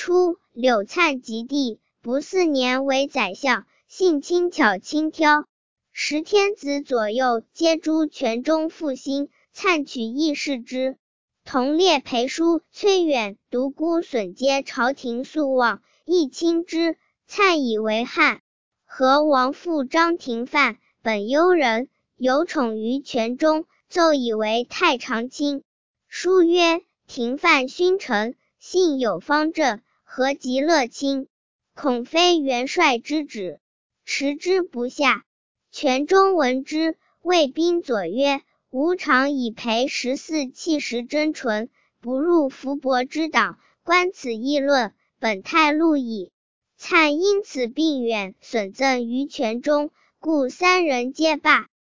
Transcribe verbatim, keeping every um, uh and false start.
初，柳粲及第，不四年为宰相，性轻巧轻佻。十天子左右皆诛全中复兴，粲取义视之。同列裴叔、崔远、独孤损皆朝廷素望，亦亲之。粲以为汉。和王父张廷范，本幽人，有宠于全中，奏以为太常卿。书曰：廷范勋臣，性有方正，和极乐清，恐非元帅之旨，持之不下。全中闻之，谓宾佐曰：吾常以裴十四气实真纯，不入伏伯之党，观此议论，本太路矣。粲因此病远，损赠于全中，故三人皆罢。